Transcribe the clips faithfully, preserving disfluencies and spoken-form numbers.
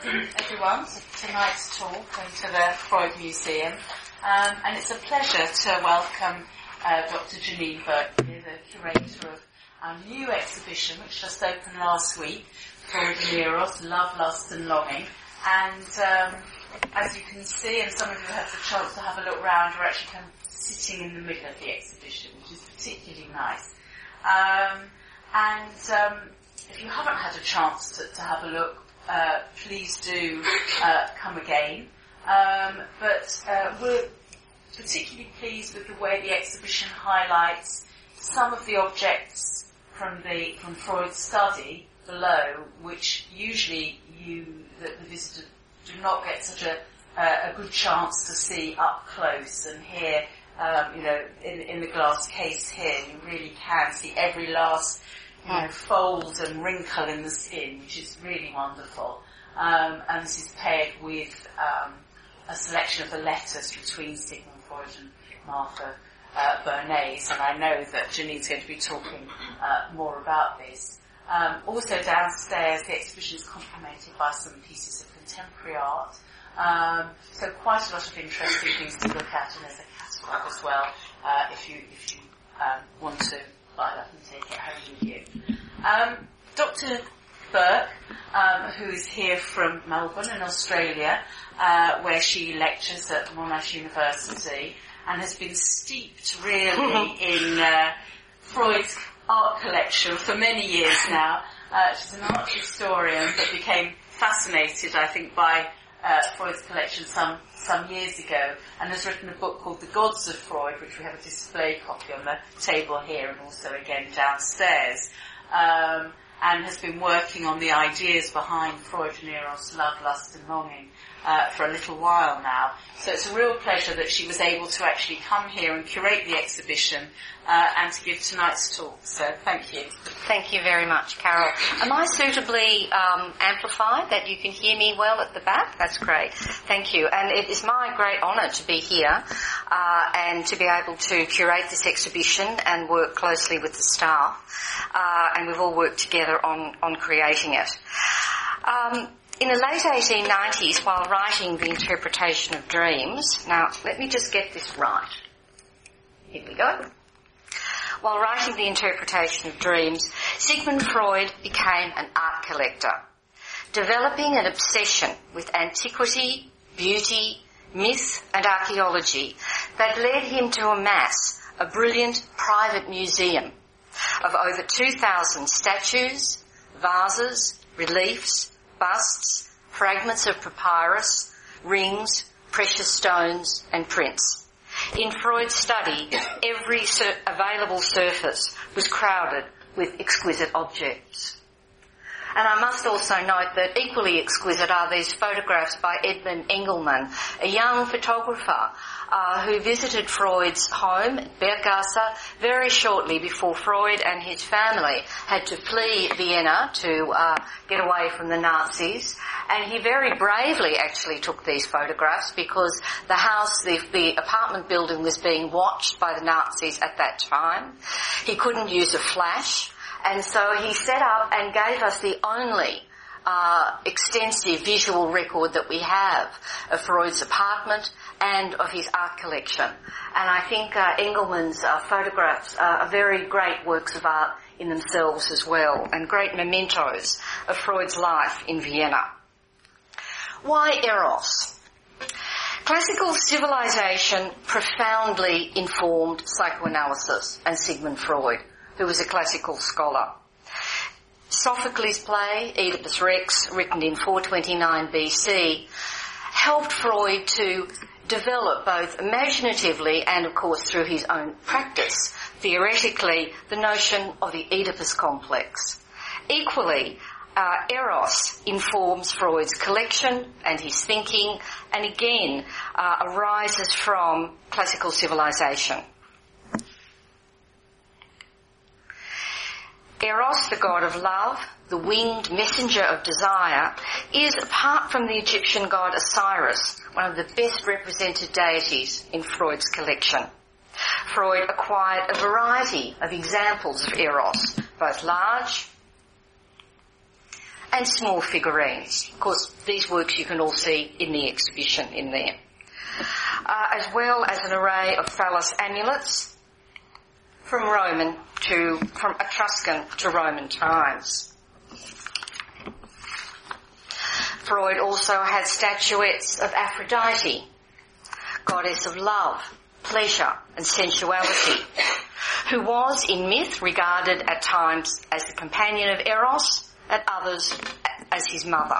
welcome everyone to tonight's talk and to the Freud Museum. Um, and it's a pleasure to welcome uh, Doctor Janine Burke, the curator of our new exhibition, which just opened last week, Freud and Eros, Love, Lust and Longing. And um, as you can see, and some of you have the chance to have a look round, we're actually kind of sitting in the middle of the exhibition, which is particularly nice. Um, and um, if you haven't had a chance to, to have a look, uh, please do uh, come again. Um, but uh, we're particularly pleased with the way the exhibition highlights some of the objects from the from Freud's study below, which usually you, the, the visitor, do not get such a, uh, a good chance to see up close. And here, um, you know, in, in the glass case here, you really can see every last, you know, fold and wrinkle in the skin, which is really wonderful. Um, and this is paired with um, a selection of the letters between Sigmund Freud and Martha uh, Bernays, and I know that Janine's going to be talking uh, more about this. Um, also downstairs, the exhibition is complemented by some pieces of contemporary art. Um, so quite a lot of interesting things to look at, and there's a catalogue as well uh, if you if you um, want to buy that and take it home with you. Um, Doctor Burke, um, who is here from Melbourne in Australia, uh, where she lectures at Monash University, and has been steeped really in uh, Freud's art collection for many years now. Uh, she's an art historian, but became fascinated, I think, by uh, Freud's collection some some years ago, and has written a book called The Gods of Freud, which we have a display copy on the table here and also again downstairs, um, and has been working on the ideas behind Freud and Eros, Love, Lust and Longing uh, for a little while now. So it's a real pleasure that she was able to actually come here and curate the exhibition uh, and to give tonight's talk. So thank you. Thank you very much, Carol. Am I suitably um, amplified that you can hear me well at the back? That's great. Thank you. And it is my great honour to be here uh, and to be able to curate this exhibition and work closely with the staff. Uh, and we've all worked together on, on creating it. Um, in the late eighteen nineties, while writing The Interpretation of Dreams, now let me just get this right. Here we go. While writing The Interpretation of Dreams, Sigmund Freud became an art collector, developing an obsession with antiquity, beauty, myth and archaeology that led him to amass a brilliant private museum of over two thousand statues, vases, reliefs, busts, fragments of papyrus, rings, precious stones and prints. In Freud's study, every sur- available surface was crowded with exquisite objects. And I must also note that equally exquisite are these photographs by Edmund Engelmann, a young photographer uh, who visited Freud's home, Berggasse, very shortly before Freud and his family had to flee Vienna to uh, get away from the Nazis. And he very bravely actually took these photographs because the house, the, the apartment building was being watched by the Nazis at that time. He couldn't use a flash. And so he set up and gave us the only uh, extensive visual record that we have of Freud's apartment and of his art collection. And I think uh, Engelmann's uh, photographs are very great works of art in themselves as well, and great mementos of Freud's life in Vienna. Why Eros? Classical civilization profoundly informed psychoanalysis and Sigmund Freud, who was a classical scholar. Sophocles' play, Oedipus Rex, written in four twenty-nine B C, helped Freud to develop both imaginatively and, of course, through his own practice, theoretically, the notion of the Oedipus complex. Equally, uh, Eros informs Freud's collection and his thinking, and again uh, arises from classical civilization. Eros, the god of love, the winged messenger of desire, is, apart from the Egyptian god Osiris, one of the best represented deities in Freud's collection. Freud acquired a variety of examples of Eros, both large and small figurines. Of course, these works you can all see in the exhibition in there. Uh, as well as an array of phallus amulets from Roman to, from Etruscan to Roman times. Freud also had statuettes of Aphrodite, goddess of love, pleasure and sensuality, who was in myth regarded at times as the companion of Eros, at others as his mother.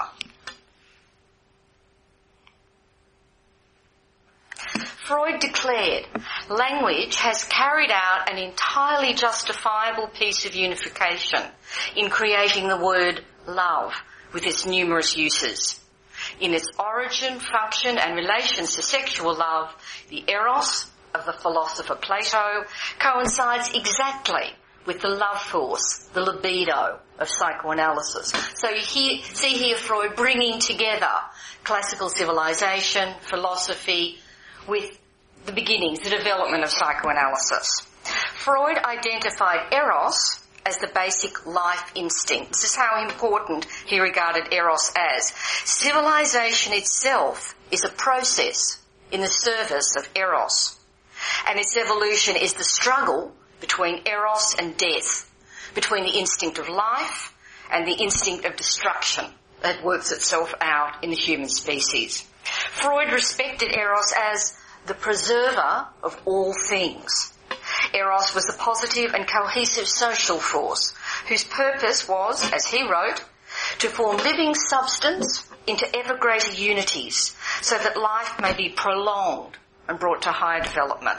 Freud declared, language has carried out an entirely justifiable piece of unification in creating the word love with its numerous uses. In its origin, function and relations to sexual love, the eros of the philosopher Plato coincides exactly with the love force, the libido of psychoanalysis. So you hear, see here Freud bringing together classical civilization, philosophy, with the beginnings, the development of psychoanalysis. Freud identified eros as the basic life instinct. This is how important he regarded eros as. Civilization itself is a process in the service of eros, and its evolution is the struggle between eros and death, between the instinct of life and the instinct of destruction that works itself out in the human species. Freud respected eros as the preserver of all things. Eros was a positive and cohesive social force whose purpose was, as he wrote, to form living substance into ever greater unities so that life may be prolonged and brought to higher development.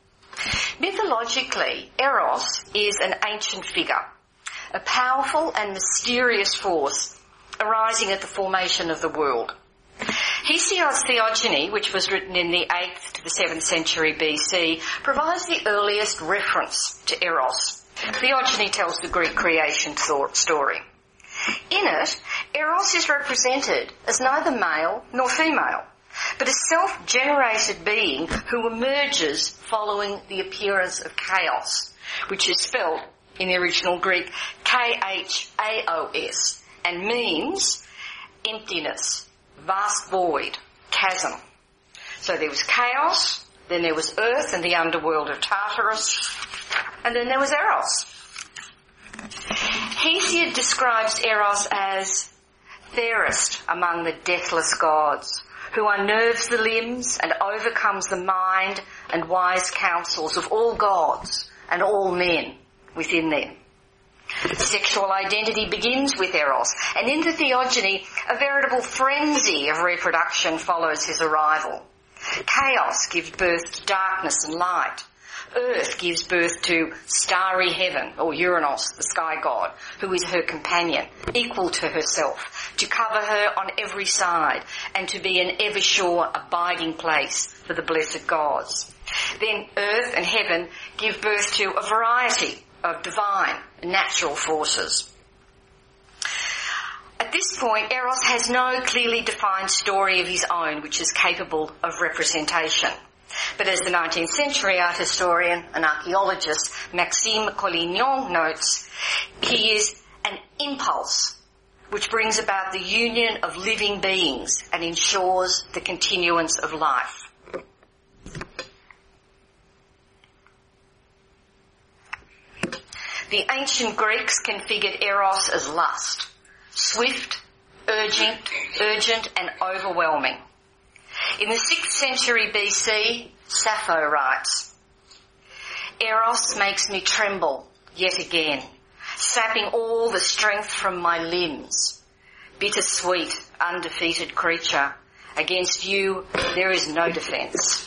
Mythologically, Eros is an ancient figure, a powerful and mysterious force arising at the formation of the world. Hesiod's Theogony, which was written in the eighth to the seventh century B C, provides the earliest reference to Eros. Theogony tells the Greek creation story. In it, Eros is represented as neither male nor female, but a self-generated being who emerges following the appearance of chaos, which is spelled in the original Greek K H A O S, and means emptiness, vast void, chasm. So there was chaos, then there was earth and the underworld of Tartarus, and then there was Eros. Hesiod describes Eros as fairest among the deathless gods, who unnerves the limbs and overcomes the mind and wise counsels of all gods and all men within them. Sexual identity begins with Eros, and in the Theogony, a veritable frenzy of reproduction follows his arrival. Chaos gives birth to darkness and light. Earth gives birth to starry heaven, or Uranus, the sky god, who is her companion, equal to herself, to cover her on every side, and to be an ever-sure abiding place for the blessed gods. Then earth and heaven give birth to a variety of divine and natural forces. At this point, Eros has no clearly defined story of his own which is capable of representation. But as the nineteenth century art historian and archaeologist Maxime Collignon notes, he is an impulse which brings about the union of living beings and ensures the continuance of life. The ancient Greeks configured Eros as lust, swift, urgent, urgent and overwhelming. In the sixth century B C, Sappho writes, Eros makes me tremble yet again, sapping all the strength from my limbs. Bittersweet, undefeated creature, against you there is no defence.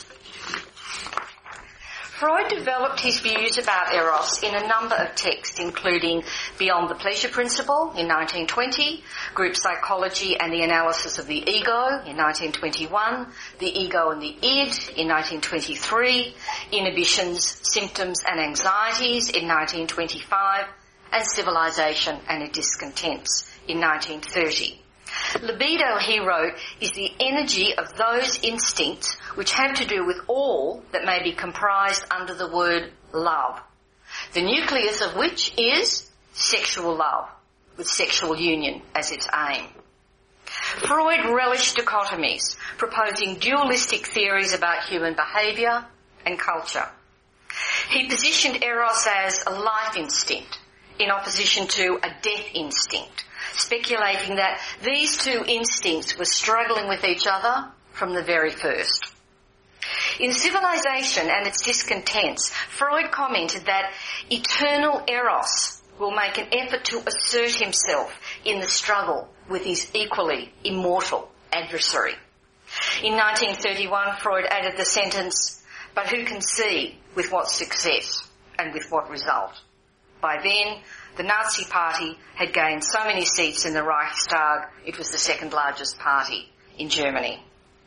Freud developed his views about Eros in a number of texts, including Beyond the Pleasure Principle in nineteen twenty, Group Psychology and the Analysis of the Ego in nineteen twenty-one, The Ego and the Id in nineteen twenty-three, Inhibitions, Symptoms and Anxieties in nineteen twenty-five, and Civilization and Its Discontents in nineteen thirty. Libido, he wrote, is the energy of those instincts which have to do with all that may be comprised under the word love, the nucleus of which is sexual love, with sexual union as its aim. Freud relished dichotomies, proposing dualistic theories about human behaviour and culture. He positioned eros as a life instinct in opposition to a death instinct, speculating that these two instincts were struggling with each other from the very first. In Civilization and its Discontents, Freud commented that eternal eros will make an effort to assert himself in the struggle with his equally immortal adversary. In nineteen thirty-one, Freud added the sentence, "But who can see with what success and with what result?" By then, the Nazi Party had gained so many seats in the Reichstag, it was the second largest party in Germany.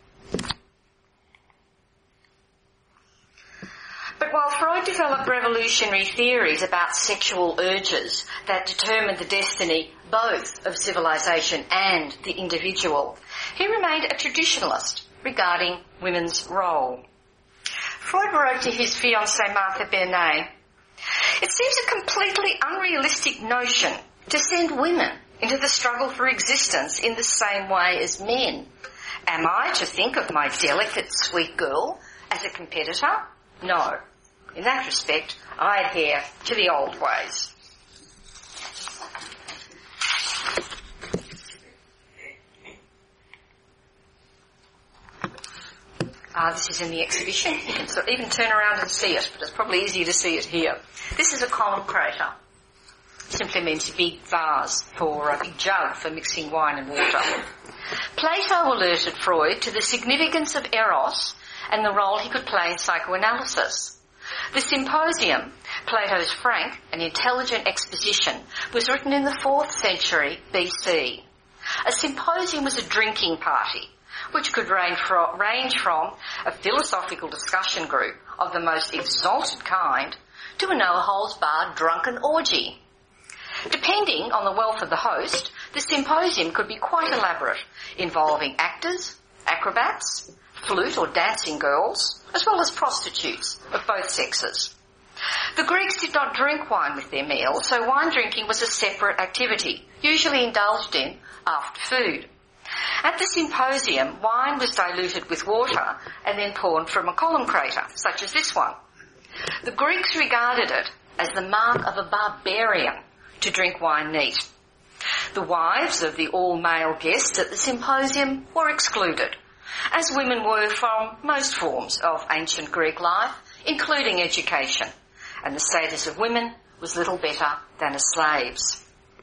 But while Freud developed revolutionary theories about sexual urges that determined the destiny both of civilization and the individual, he remained a traditionalist regarding women's role. Freud wrote to his fiancée Martha Bernet, "It seems a completely unrealistic notion to send women into the struggle for existence in the same way as men. Am I to think of my delicate, sweet girl as a competitor? No. In that respect, I adhere to the old ways." Uh, this is in the exhibition. You can sort of even turn around and see it, but it's probably easier to see it here. This is a column crater. Simply means a big vase for a big jug for mixing wine and water. Plato alerted Freud to the significance of eros and the role he could play in psychoanalysis. The Symposium, Plato's frank and intelligent exposition, was written in the fourth century B C. A symposium was a drinking party, which could range from, range from a philosophical discussion group of the most exalted kind to a no-holds-barred drunken orgy. Depending on the wealth of the host, the symposium could be quite elaborate, involving actors, acrobats, flute or dancing girls, as well as prostitutes of both sexes. The Greeks did not drink wine with their meal, so wine drinking was a separate activity, usually indulged in after food. At the symposium, wine was diluted with water and then poured from a column crater, such as this one. The Greeks regarded it as the mark of a barbarian to drink wine neat. The wives of the all-male guests at the symposium were excluded, as women were from most forms of ancient Greek life, including education, and the status of women was little better than as slaves.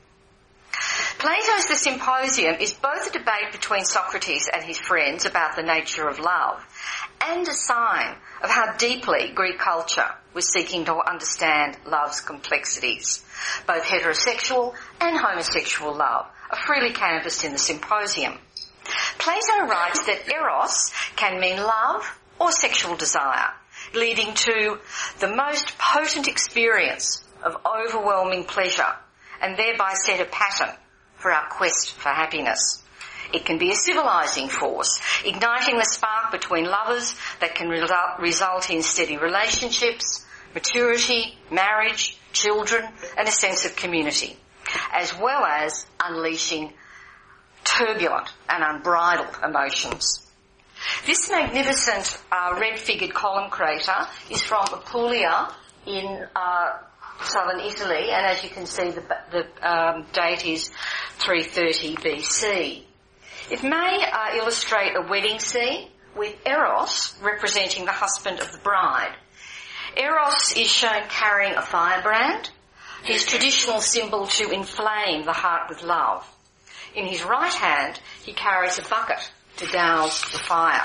Plato's The Symposium is both a debate between Socrates and his friends about the nature of love and a sign of how deeply Greek culture was seeking to understand love's complexities. Both heterosexual and homosexual love are freely canvassed in the Symposium. Plato writes that eros can mean love or sexual desire, leading to the most potent experience of overwhelming pleasure and thereby set a pattern for our quest for happiness. It can be a civilizing force, igniting the spark between lovers that can result, result in steady relationships, maturity, marriage, children, and a sense of community, as well as unleashing turbulent and unbridled emotions. This magnificent uh, red-figured column crater is from Apulia in uh, southern Italy, and as you can see, the, the um, date is three thirty B C. It may uh, illustrate a wedding scene with Eros representing the husband of the bride. Eros is shown carrying a firebrand, his traditional symbol to inflame the heart with love. In his right hand, he carries a bucket to douse the fire.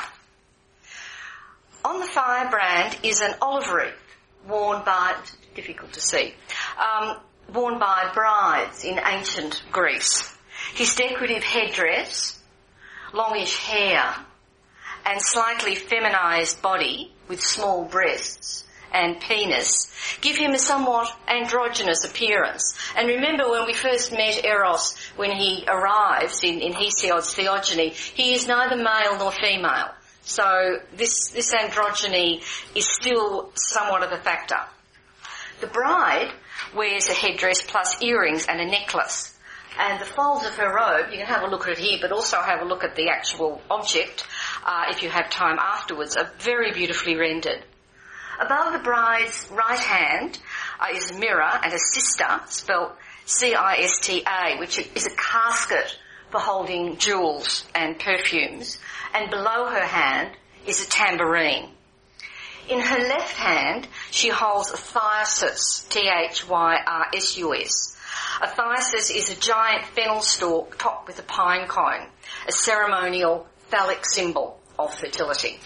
On the firebrand is an olive wreath worn by, difficult to see, um, worn by brides in ancient Greece. His decorative headdress, longish hair, and slightly feminized body with small breasts and penis give him a somewhat androgynous appearance. And remember when we first met Eros, when he arrives in, in Hesiod's Theogony, he is neither male nor female. So this, this androgyny is still somewhat of a factor. The bride wears a headdress plus earrings and a necklace. And the folds of her robe, you can have a look at it here, but also have a look at the actual object uh, if you have time afterwards, are very beautifully rendered. Above the bride's right hand uh, is a mirror and a sister, spelled C I S T A, which is a casket for holding jewels and perfumes, and below her hand is a tambourine. In her left hand, she holds a thyrsus, T H Y R S U S. A thyrsus is a giant fennel stalk topped with a pine cone, a ceremonial phallic symbol of fertility.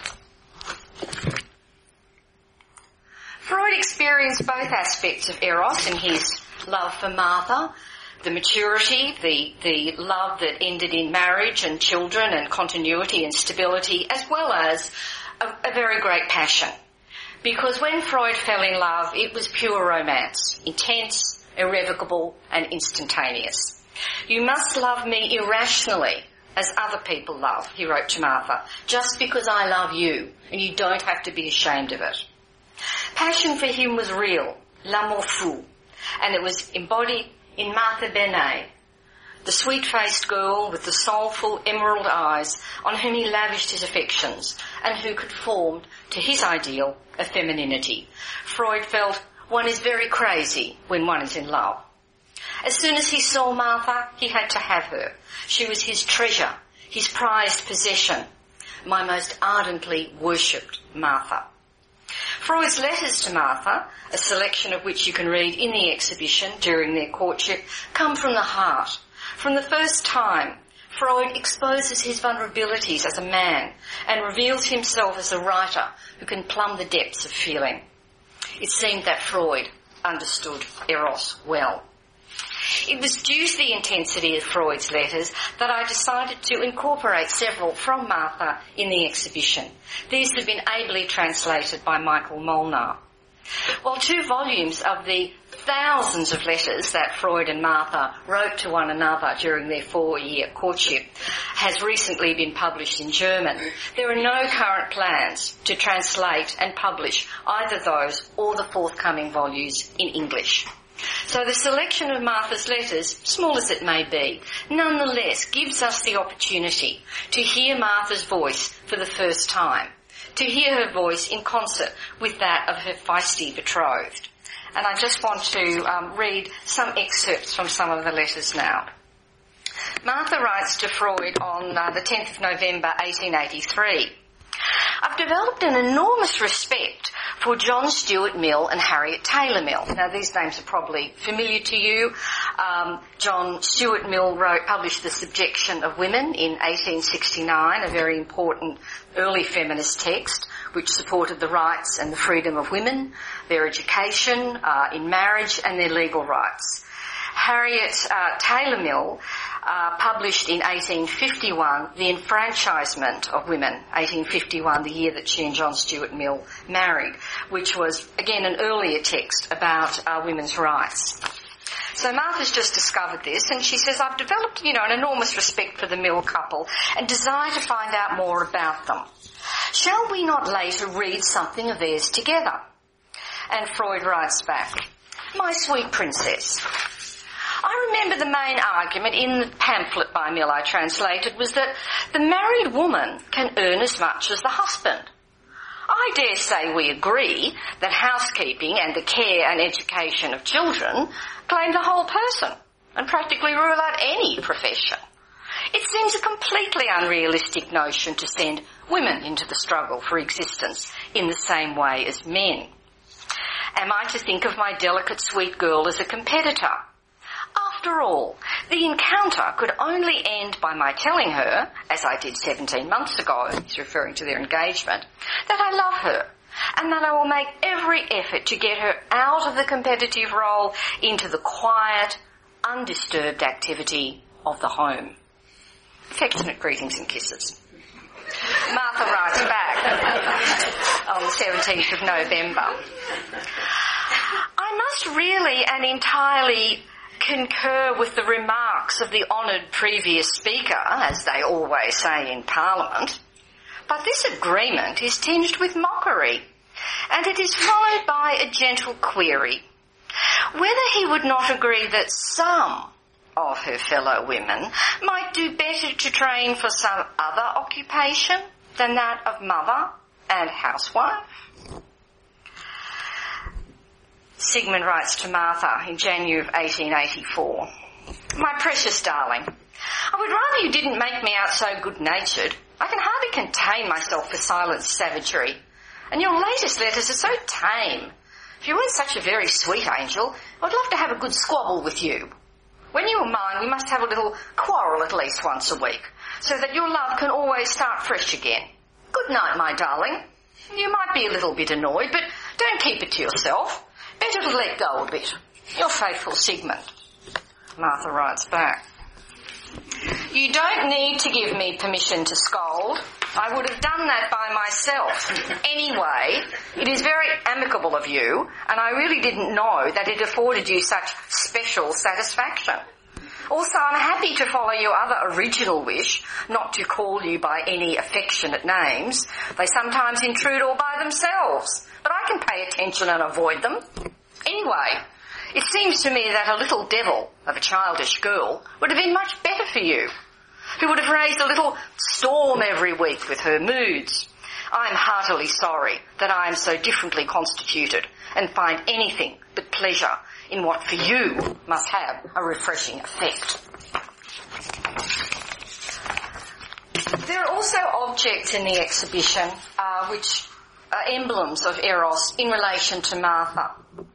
Freud experienced both aspects of Eros in his love for Martha, the maturity, the, the love that ended in marriage and children and continuity and stability, as well as a, a very great passion. Because when Freud fell in love, it was pure romance, intense, irrevocable and instantaneous. You must love me irrationally, as other people love, he wrote to Martha, just because I love you, and you don't have to be ashamed of it. Passion for him was real, l'amour fou, and it was embodied in Martha Benet, the sweet-faced girl with the soulful emerald eyes on whom he lavished his affections and who conformed to his ideal of femininity. Freud felt one is very crazy when one is in love. As soon as he saw Martha, he had to have her. She was his treasure, his prized possession, my most ardently worshipped Martha. Freud's letters to Martha, a selection of which you can read in the exhibition during their courtship, come from the heart. From the first time, Freud exposes his vulnerabilities as a man and reveals himself as a writer who can plumb the depths of feeling. It seemed that Freud understood Eros well. It was due to the intensity of Freud's letters that I decided to incorporate several from Martha in the exhibition. These have been ably translated by Michael Molnar. While two volumes of the thousands of letters that Freud and Martha wrote to one another during their four-year courtship has recently been published in German, there are no current plans to translate and publish either those or the forthcoming volumes in English. So the selection of Martha's letters, small as it may be, nonetheless gives us the opportunity to hear Martha's voice for the first time, to hear her voice in concert with that of her feisty betrothed. And I just want to um, read some excerpts from some of the letters now. Martha writes to Freud on uh, the tenth of November eighteen eighty-three. I've developed an enormous respect for John Stuart Mill and Harriet Taylor Mill. Now, these names are probably familiar to you. Um, John Stuart Mill wrote, published The Subjection of Women in eighteen sixty-nine, a very important early feminist text which supported the rights and the freedom of women, their education uh, in marriage and their legal rights. Harriet uh, Taylor Mill uh, published in eighteen fifty-one The Enfranchisement of Women, eighteen fifty-one, the year that she and John Stuart Mill married, which was, again, an earlier text about uh, women's rights. So Martha's just discovered this, and she says, I've developed, you know, an enormous respect for the Mill couple and desire to find out more about them. Shall we not later read something of theirs together? And Freud writes back, My sweet princess, I remember the main argument in the pamphlet by Mill I translated was that the married woman can earn as much as the husband. I dare say we agree that housekeeping and the care and education of children claim the whole person and practically rule out any profession. It seems a completely unrealistic notion to send women into the struggle for existence in the same way as men. Am I to think of my delicate sweet girl as a competitor? After all, the encounter could only end by my telling her, as I did seventeen months ago, he's referring to their engagement, that I love her and that I will make every effort to get her out of the competitive role into the quiet, undisturbed activity of the home. Affectionate greetings and kisses. Martha writes back on the seventeenth of November. I must really and entirely concur with the remarks of the honoured previous speaker, as they always say in Parliament, but this agreement is tinged with mockery, and it is followed by a gentle query, whether he would not agree that some of her fellow women might do better to train for some other occupation than that of mother and housewife? Sigmund writes to Martha in January of eighteen eighty-four, "My precious darling, I would rather you didn't make me out so good-natured. I can hardly contain myself for silent savagery. And your latest letters are so tame. If you weren't such a very sweet angel, I'd love to have a good squabble with you. When you are mine, we must have a little quarrel at least once a week, so that your love can always start fresh again. Good night, my darling. You might be a little bit annoyed, but don't keep it to yourself. Better to let go a bit. Your faithful Sigmund." Martha writes back, "You don't need to give me permission to scold. I would have done that by myself. Anyway, it is very amicable of you, and I really didn't know that it afforded you such special satisfaction. Also, I'm happy to follow your other original wish not to call you by any affectionate names. They sometimes intrude all by themselves, but I can pay attention and avoid them. Anyway, it seems to me that a little devil of a childish girl would have been much better for you, who would have raised a little storm every week with her moods. I am heartily sorry that I am so differently constituted and find anything but pleasure in what for you must have a refreshing effect." There are also objects in the exhibition uh, which are emblems of Eros in relation to Martha.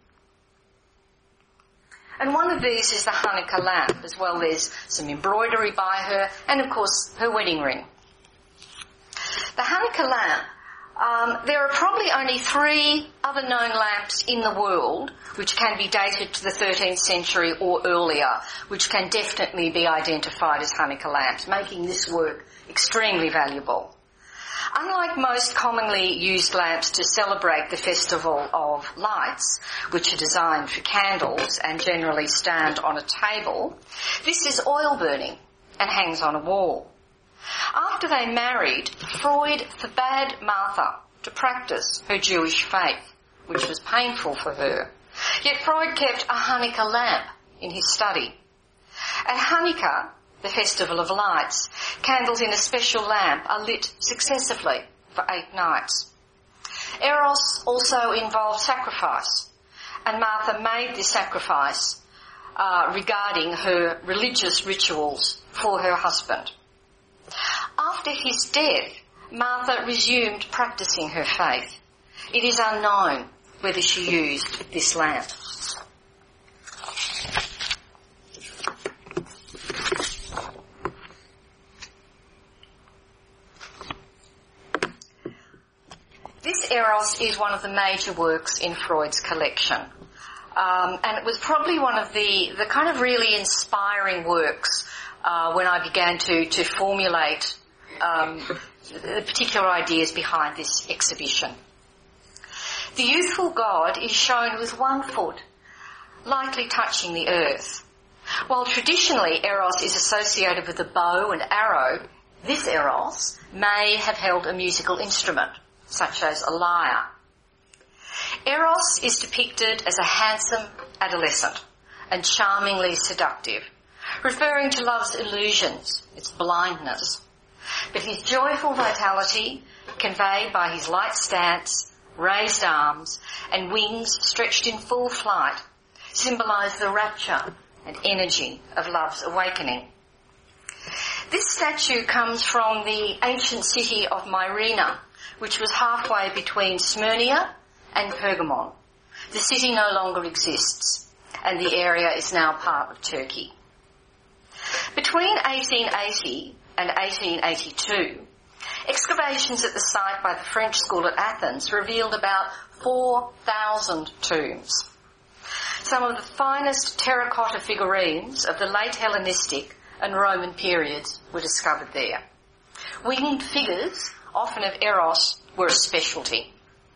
And one of these is the Hanukkah lamp. As well, there's some embroidery by her and, of course, her wedding ring. The Hanukkah lamp, um, there are probably only three other known lamps in the world which can be dated to the thirteenth century or earlier, which can definitely be identified as Hanukkah lamps, making this work extremely valuable. Unlike most commonly used lamps to celebrate the festival of lights, which are designed for candles and generally stand on a table, this is oil burning and hangs on a wall. After they married, Freud forbade Martha to practice her Jewish faith, which was painful for her. Yet Freud kept a Hanukkah lamp in his study. At Hanukkah, the festival of lights, candles in a special lamp are lit successively for eight nights. Eros also involved sacrifice, and Martha made this sacrifice uh, regarding her religious rituals for her husband. After his death, Martha resumed practicing her faith. It is unknown whether she used this lamp. This Eros is one of the major works in Freud's collection. Um, and it was probably one of the, the kind of really inspiring works uh, when I began to, to formulate um, the particular ideas behind this exhibition. The youthful god is shown with one foot, lightly touching the earth. While traditionally Eros is associated with the bow and arrow, this Eros may have held a musical instrument, such as a lyre. Eros is depicted as a handsome adolescent and charmingly seductive, referring to love's illusions, its blindness. But his joyful vitality, conveyed by his light stance, raised arms, and wings stretched in full flight, symbolise the rapture and energy of love's awakening. This statue comes from the ancient city of Myrina, which was halfway between Smyrna and Pergamon. The city no longer exists, and the area is now part of Turkey. Between eighteen eighty and eighteen eighty-two, excavations at the site by the French school at Athens revealed about four thousand tombs. Some of the finest terracotta figurines of the late Hellenistic and Roman periods were discovered there. Winged figures, often of Eros, were a specialty.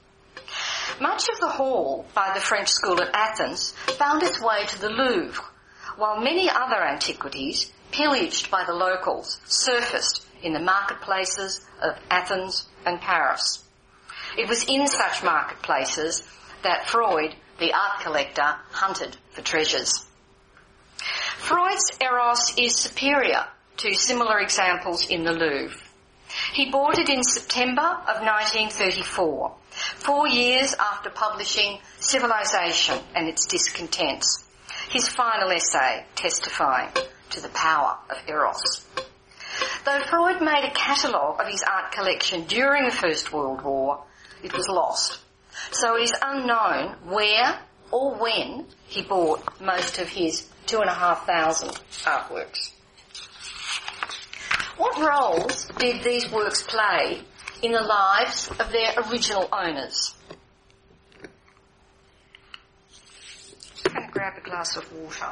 Much of the hall by the French school at Athens found its way to the Louvre, while many other antiquities, pillaged by the locals, surfaced in the marketplaces of Athens and Paris. It was in such marketplaces that Freud, the art collector, hunted for treasures. Freud's Eros is superior to similar examples in the Louvre. He bought it in September of nineteen thirty-four, four years after publishing Civilization and Its Discontents, his final essay testifying to the power of Eros. Though Freud made a catalogue of his art collection during the First World War, it was lost. So it is unknown where or when he bought most of his two and a half thousand artworks. What roles did these works play in the lives of their original owners? I'm going to grab a glass of water.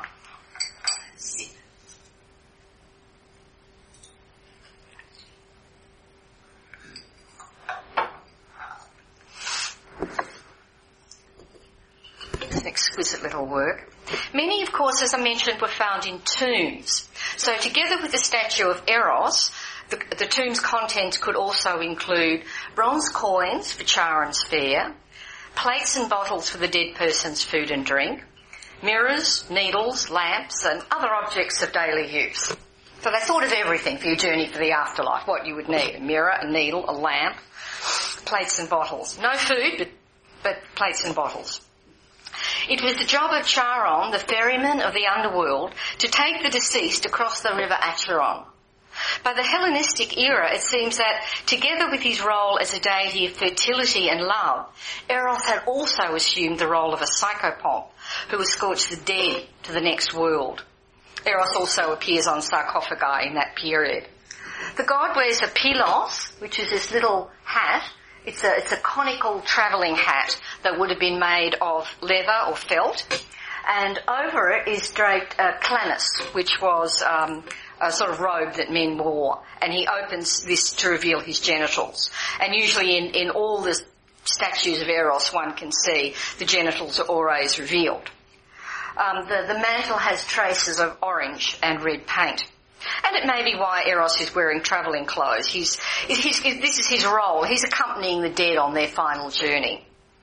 It's an exquisite little work. Many, of course, as I mentioned, were found in tombs. So together with the statue of Eros, the, the tomb's contents could also include bronze coins for Charon's fair, plates and bottles for the dead person's food and drink, mirrors, needles, lamps, and other objects of daily use. So they thought of everything for your journey for the afterlife, what you would need: a mirror, a needle, a lamp, plates and bottles. No food, but, but plates and bottles. It was the job of Charon, the ferryman of the underworld, to take the deceased across the river Acheron. By the Hellenistic era, it seems that, together with his role as a deity of fertility and love, Eros had also assumed the role of a psychopomp who escorts the dead to the next world. Eros also appears on sarcophagi in that period. The god wears a pilos, which is this little hat. It's a, it's a conical travelling hat that would have been made of leather or felt, and over it is draped a chlamys, which was um, a sort of robe that men wore, and he opens this to reveal his genitals. And usually in, in all the statues of Eros one can see the genitals are always revealed. Um, the, the mantle has traces of orange and red paint. And it may be why Eros is wearing travelling clothes. He's, he's, this is his role. He's accompanying the dead on their final journey.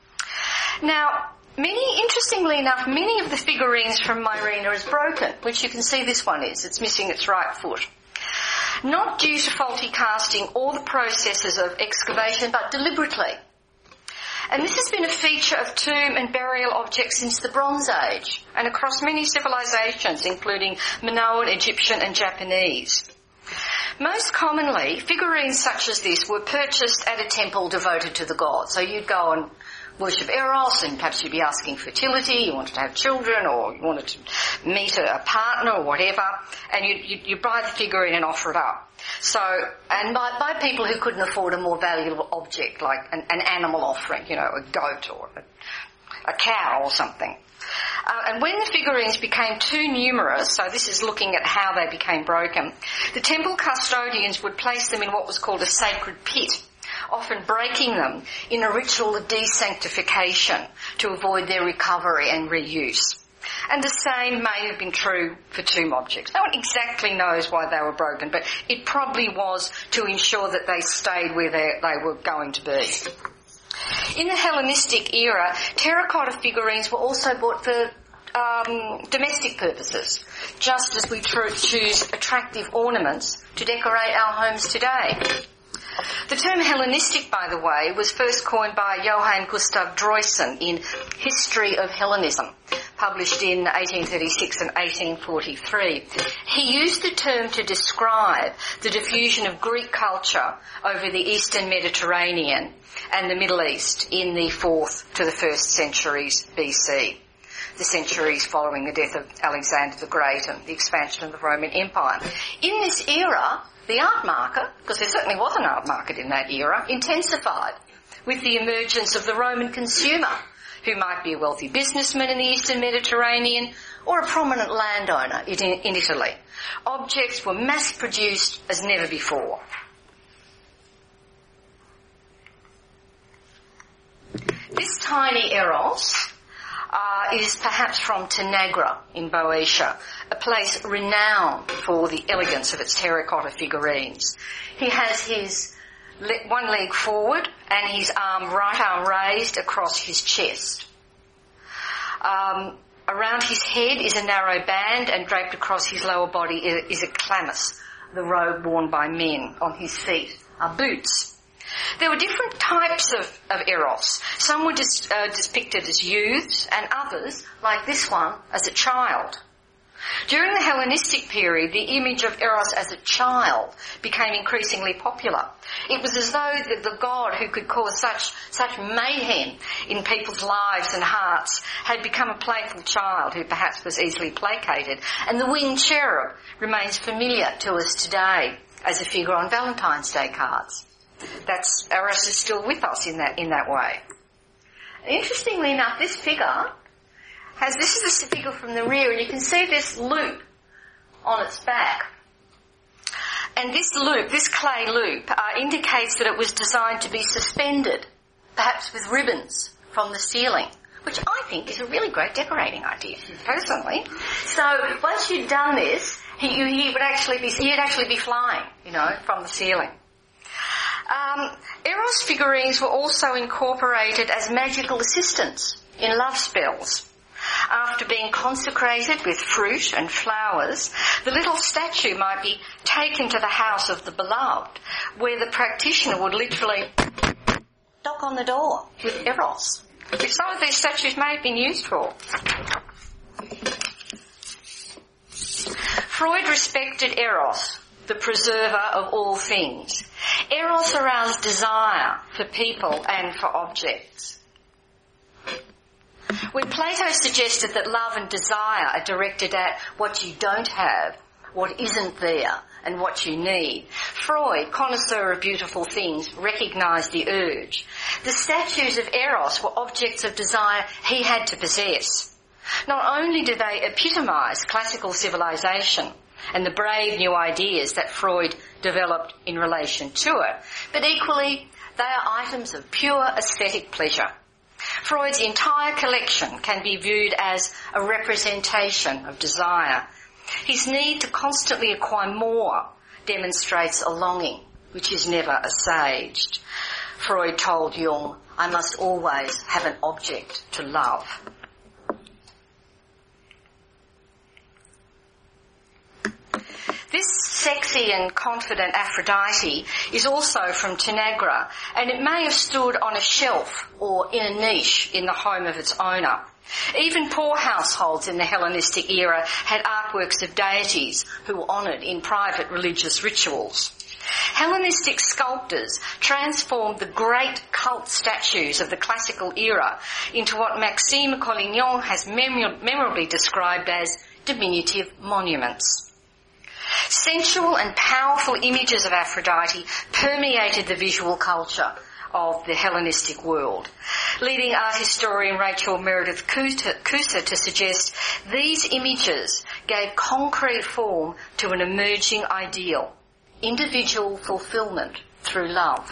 Now, many, interestingly enough, many of the figurines from Myrina is broken, which you can see this one is. It's missing its right foot. Not due to faulty casting or the processes of excavation, but deliberately. And this has been a feature of tomb and burial objects since the Bronze Age and across many civilizations, including Minoan, Egyptian and Japanese. Most commonly, figurines such as this were purchased at a temple devoted to the god. So you'd go and worship Eros, and perhaps you'd be asking fertility, you wanted to have children, or you wanted to meet a, a partner or whatever, and you you you buy the figurine and offer it up. So, and by, by people who couldn't afford a more valuable object, like an, an animal offering, you know, a goat or a, a cow or something. Uh, and when the figurines became too numerous, so this is looking at how they became broken, the temple custodians would place them in what was called a sacred pit, often breaking them in a ritual of desanctification to avoid their recovery and reuse. And the same may have been true for tomb objects. No one exactly knows why they were broken, but it probably was to ensure that they stayed where they, they were going to be. In the Hellenistic era, terracotta figurines were also bought for um, domestic purposes, just as we tr- choose attractive ornaments to decorate our homes today. The term Hellenistic, by the way, was first coined by Johann Gustav Droysen in History of Hellenism, published in eighteen thirty-six and eighteen forty-three. He used the term to describe the diffusion of Greek culture over the Eastern Mediterranean and the Middle East in the fourth to the first centuries B C, the centuries following the death of Alexander the Great and the expansion of the Roman Empire. In this era, the art market, because there certainly was an art market in that era, intensified with the emergence of the Roman consumer, who might be a wealthy businessman in the Eastern Mediterranean or a prominent landowner in, in Italy. Objects were mass-produced as never before. This tiny Eros uh, is perhaps from Tanagra in Boeotia, a place renowned for the elegance of its terracotta figurines. He has his le- one leg forward and his arm, right arm raised across his chest. Um, Around his head is a narrow band, and draped across his lower body is a chlamys, the robe worn by men. On his feet are boots. There were different types of, of eros. Some were dis, uh, depicted as youths, and others, like this one, as a child. During the Hellenistic period, the image of Eros as a child became increasingly popular. It was as though the, the god who could cause such such mayhem in people's lives and hearts had become a playful child who perhaps was easily placated. And the winged cherub remains familiar to us today as a figure on Valentine's Day cards. That's Eros is still with us in that in that way. Interestingly enough, this figure has, this is a figure from the rear, and you can see this loop on its back. And this loop, this clay loop, uh, indicates that it was designed to be suspended, perhaps with ribbons from the ceiling, which I think is a really great decorating idea, personally. So once you'd done this, he, he would actually be, he'd actually be flying, you know, from the ceiling. Um, Eros figurines were also incorporated as magical assistants in love spells. After being consecrated with fruit and flowers, the little statue might be taken to the house of the beloved, where the practitioner would literally knock on the door with Eros, which some of these statues may have been used for. Freud respected Eros, the preserver of all things. Eros aroused desire for people and for objects. When Plato suggested that love and desire are directed at what you don't have, what isn't there, and what you need, Freud, connoisseur of beautiful things, recognised the urge. The statues of Eros were objects of desire he had to possess. Not only do they epitomise classical civilisation and the brave new ideas that Freud developed in relation to it, but equally they are items of pure aesthetic pleasure. Freud's entire collection can be viewed as a representation of desire. His need to constantly acquire more demonstrates a longing which is never assuaged. Freud told Jung, "I must always have an object to love." This sexy and confident Aphrodite is also from Tanagra, and it may have stood on a shelf or in a niche in the home of its owner. Even poor households in the Hellenistic era had artworks of deities who were honoured in private religious rituals. Hellenistic sculptors transformed the great cult statues of the classical era into what Maxime Collignon has memorably described as diminutive monuments. Sensual and powerful images of Aphrodite permeated the visual culture of the Hellenistic world, leading art historian Rachel Meredith Cusa to suggest these images gave concrete form to an emerging ideal, individual fulfillment through love.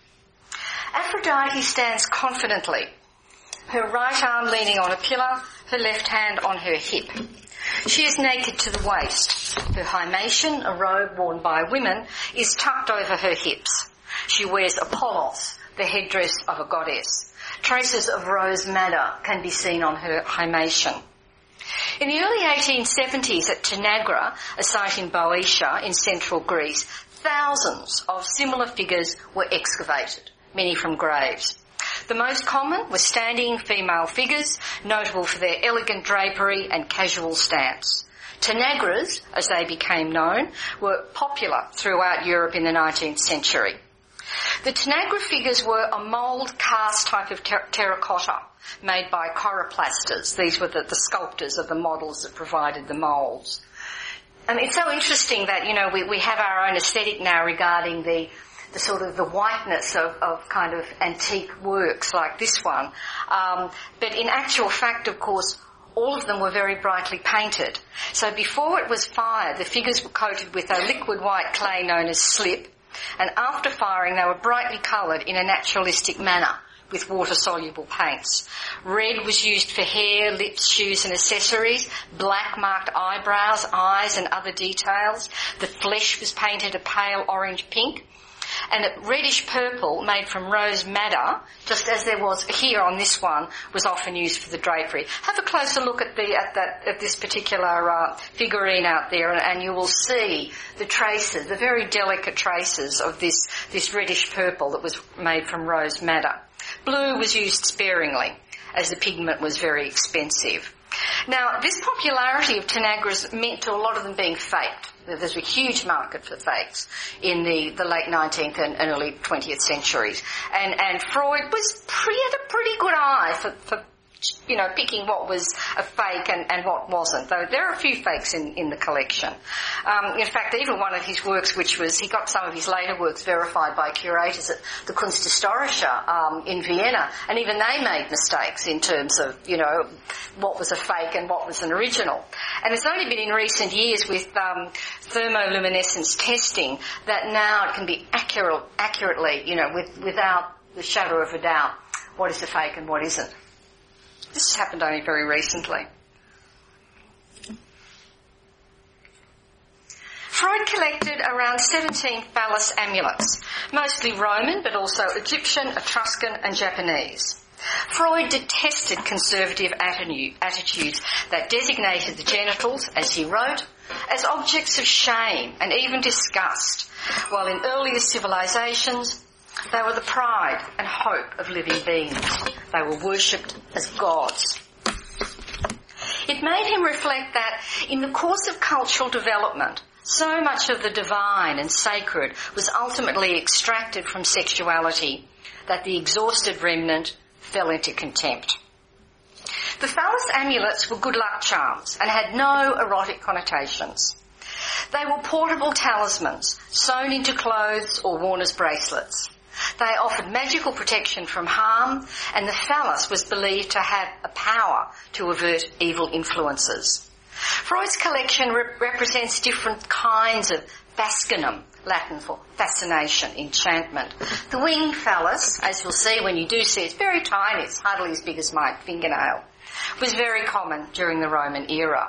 Aphrodite stands confidently, her right arm leaning on a pillar, her left hand on her hip. She is naked to the waist. Her hymation, a robe worn by women, is tucked over her hips. She wears Apollos, the headdress of a goddess. Traces of rose madder can be seen on her hymation. In the early eighteen seventies at Tanagra, a site in Boeotia in central Greece, thousands of similar figures were excavated, many from graves. The most common were standing female figures, notable for their elegant drapery and casual stance. Tanagras, as they became known, were popular throughout Europe in the nineteenth century. The Tanagra figures were a mould cast type of ter- terracotta made by choroplasters. These were the, the sculptors of the models that provided the moulds. And it's so interesting that, you know, we, we have our own aesthetic now regarding the the sort of the whiteness of, of kind of antique works like this one. Um, but in actual fact, of course, all of them were very brightly painted. So before it was fired, the figures were coated with a liquid white clay known as slip, and after firing they were brightly coloured in a naturalistic manner with water-soluble paints. Red was used for hair, lips, shoes and accessories. Black marked eyebrows, eyes and other details. The flesh was painted a pale orange pink. and a reddish purple made from rose madder, just as there was here on this one, was often used for the drapery. Have a closer look at the at that at this particular uh, figurine out there, and, and you will see the traces, the very delicate traces of this this reddish purple that was made from rose madder. Blue was used sparingly, as the pigment was very expensive. Now, this popularity of Tanagras meant to a lot of them being faked. There's a huge market for fakes in the, the late nineteenth and early twentieth centuries. And, and Freud was pretty, had a pretty good eye for, for you know, picking what was a fake and, and what wasn't, though there are a few fakes in, in the collection. Um, in fact, even one of his works, which was, he got some of his later works verified by curators at the Kunsthistorische um, in Vienna, and even they made mistakes in terms of, you know, what was a fake and what was an original. And it's only been in recent years with um, thermoluminescence testing that now it can be accurate, accurately, you know, with, without the shadow of a doubt, what is a fake and what isn't. This has happened only very recently. Freud collected around seventeen phallus amulets, mostly Roman but also Egyptian, Etruscan and Japanese. Freud detested conservative attitudes that designated the genitals, as he wrote, as objects of shame and even disgust, while in earlier civilizations they were the pride and hope of living beings. They were worshipped as gods. It made him reflect that in the course of cultural development, so much of the divine and sacred was ultimately extracted from sexuality that the exhausted remnant fell into contempt. The phallus amulets were good luck charms and had no erotic connotations. They were portable talismans sewn into clothes or worn as bracelets. They offered magical protection from harm, and the phallus was believed to have a power to avert evil influences. Freud's collection re- represents different kinds of fascinum, Latin for fascination, enchantment. The winged phallus, as you'll see when you do see it, it's very tiny, it's hardly as big as my fingernail, was very common during the Roman era.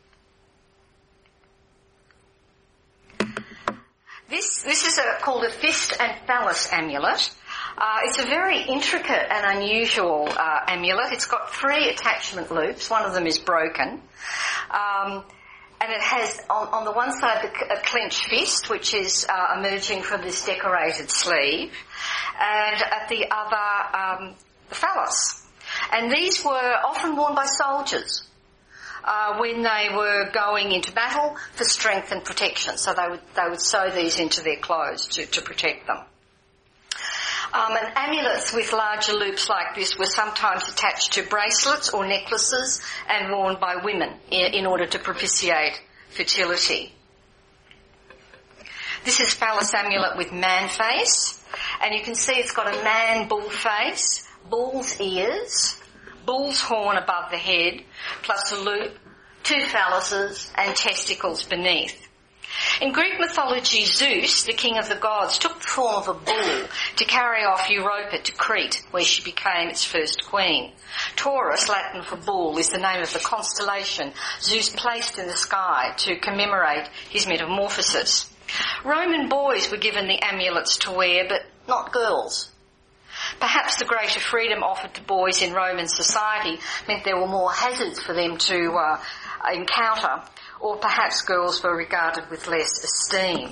This this is a, called a fist and phallus amulet. Uh, it's a very intricate and unusual uh, amulet. It's got three attachment loops. One of them is broken. Um, and it has, on, on the one side, the, a clenched fist, which is uh, emerging from this decorated sleeve. And at the other, um, the phallus. And these were often worn by soldiers. Uh, when they were going into battle for strength and protection. So they would they would sew these into their clothes to, to protect them. Um, and amulets with larger loops like this were sometimes attached to bracelets or necklaces and worn by women in, in order to propitiate fertility. This is phallus amulet with man face, and you can see it's got a man bull face, bull's ears, bull's horn above the head, plus a loop, two phalluses and testicles beneath. In Greek mythology, Zeus, the king of the gods, took the form of a bull to carry off Europa to Crete, where she became its first queen. Taurus, Latin for bull, is the name of the constellation Zeus placed in the sky to commemorate his metamorphosis. Roman boys were given the amulets to wear, but not girls. Perhaps the greater freedom offered to boys in Roman society meant there were more hazards for them to uh, encounter, or perhaps girls were regarded with less esteem.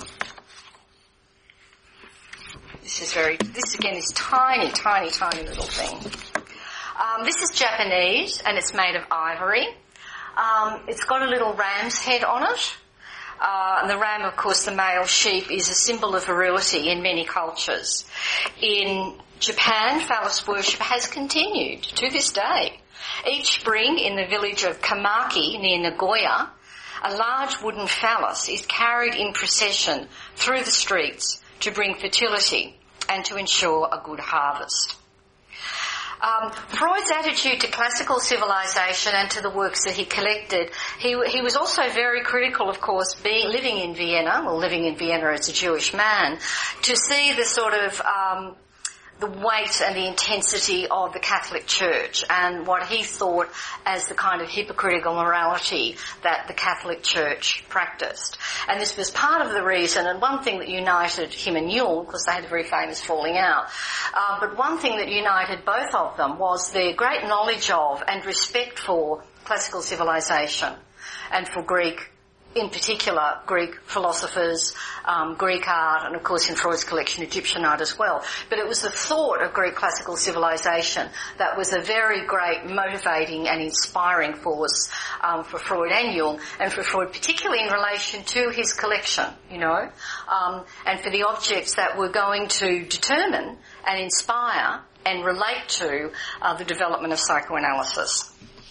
This is very, this again is tiny, tiny, tiny little thing. Um, this is Japanese, and it's made of ivory. Um, it's got a little ram's head on it. Uh, and the ram, of course, the male sheep, is a symbol of virility in many cultures. In Japan, phallus worship has continued to this day. Each spring in the village of Kamaki near Nagoya, a large wooden phallus is carried in procession through the streets to bring fertility and to ensure a good harvest. Um, Freud's attitude to classical civilization and to the works that he collected, he, he was also very critical, of course, being, living in Vienna, well, living in Vienna as a Jewish man, to see the sort of um, the weight and the intensity of the Catholic Church and what he thought as the kind of hypocritical morality that the Catholic Church practiced. And this was part of the reason, and one thing that united him and Jung, because they had a very famous falling out, uh, but one thing that united both of them was their great knowledge of and respect for classical civilization and for Greek, in particular, Greek philosophers, um, Greek art, and of course in Freud's collection, Egyptian art as well. But it was the thought of Greek classical civilization that was a very great motivating and inspiring force um, for Freud and Jung, and for Freud particularly in relation to his collection, you know, um, and for the objects that were going to determine and inspire and relate to uh, the development of psychoanalysis.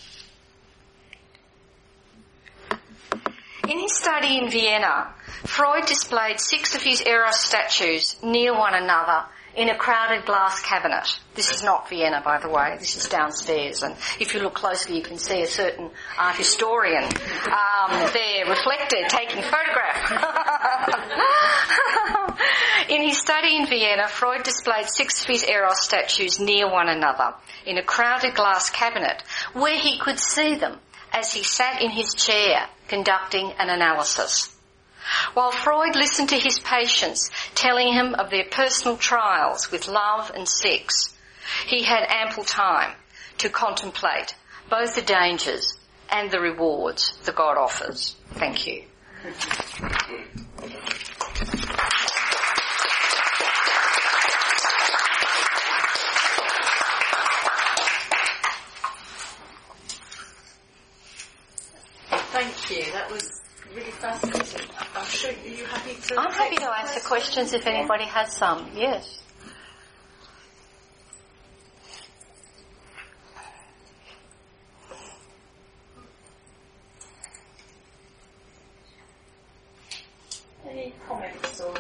In his study in Vienna, Freud displayed six of his Eros statues near one another in a crowded glass cabinet. This is not Vienna, by the way. This is downstairs. And if you look closely, you can see a certain art historian um, there reflected, taking photographs. In his study in Vienna, Freud displayed six of his Eros statues near one another in a crowded glass cabinet where he could see them as he sat in his chair conducting an analysis. While Freud listened to his patients telling him of their personal trials with love and sex, he had ample time to contemplate both the dangers and the rewards that God offers. Thank you. Thank you. That was really fascinating. I'm sure, are you happy to... I'm happy to answer questions if anybody has some. Yes. Any comments or...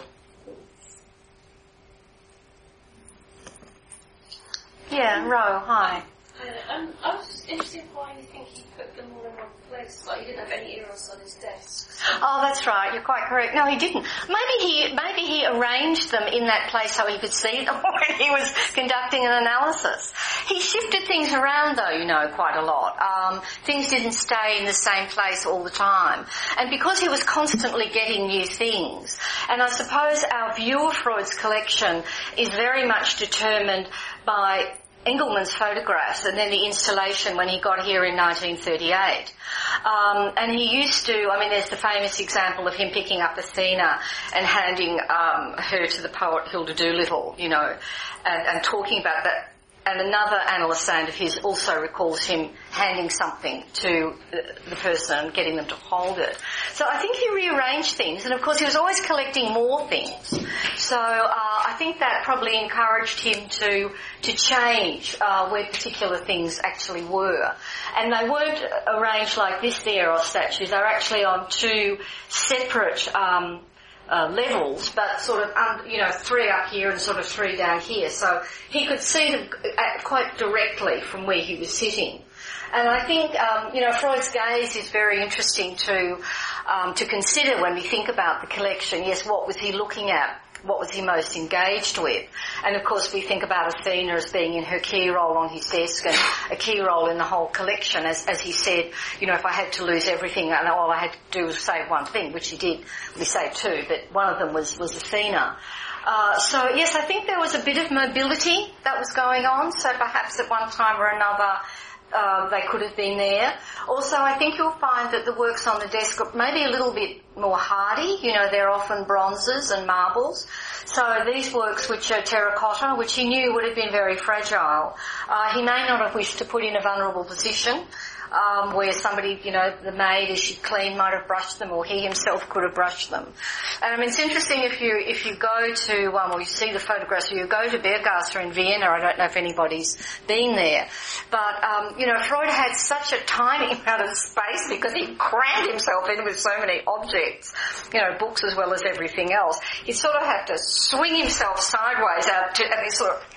Yeah, Ro, hi. Uh, um, I was just interested why you think he put them all in one place. Like he didn't have any Eros on his desk. Oh, that's right. You're quite correct. No, he didn't. Maybe he maybe he arranged them in that place so he could see them when he was conducting an analysis. He shifted things around, though, you know, quite a lot. Um, things didn't stay in the same place all the time, and because he was constantly getting new things, and I suppose our view of Freud's collection is very much determined by Engelmann's photographs and then the installation when he got here in nineteen thirty-eight. Um, and he used to, I mean, there's the famous example of him picking up Athena and handing um, her to the poet Hilda Doolittle, you know, and, and talking about that. And another analyst of his also recalls him handing something to the person and getting them to hold it. So I think he rearranged things, and of course he was always collecting more things. So uh, I think that probably encouraged him to to change uh, where particular things actually were. And they weren't arranged like this, the Eros statues. They were actually on two separate um Uh, levels, but sort of, um, you know, three up here and sort of three down here. So he could see them quite directly from where he was sitting. And I think, um, you know, Freud's gaze is very interesting to um, to consider when we think about the collection. Yes, what was he looking at? What was he most engaged with? And of course we think about Athena as being in her key role on his desk and a key role in the whole collection. As, as he said, you know, if I had to lose everything, and all I had to do was save one thing, which he did. We saved two, but one of them was, was Athena. Uh, so yes, I think there was a bit of mobility that was going on. So perhaps at one time or another, Uh, they could have been there. Also, I think you'll find that the works on the desk are maybe a little bit more hardy. You know, they're often bronzes and marbles. So these works, which are terracotta, which he knew would have been very fragile, uh, he may not have wished to put in a vulnerable position. Um, where somebody, you know, the maid as she cleaned might have brushed them, or he himself could have brushed them. Um, it's interesting if you if you go to, um, or you see the photographs, or you go to Berggasser in Vienna. I don't know if anybody's been there, but um, you know, Freud had such a tiny amount of space because he crammed himself in with so many objects, you know, books as well as everything else. He sort of had to swing himself sideways out to, and he sort of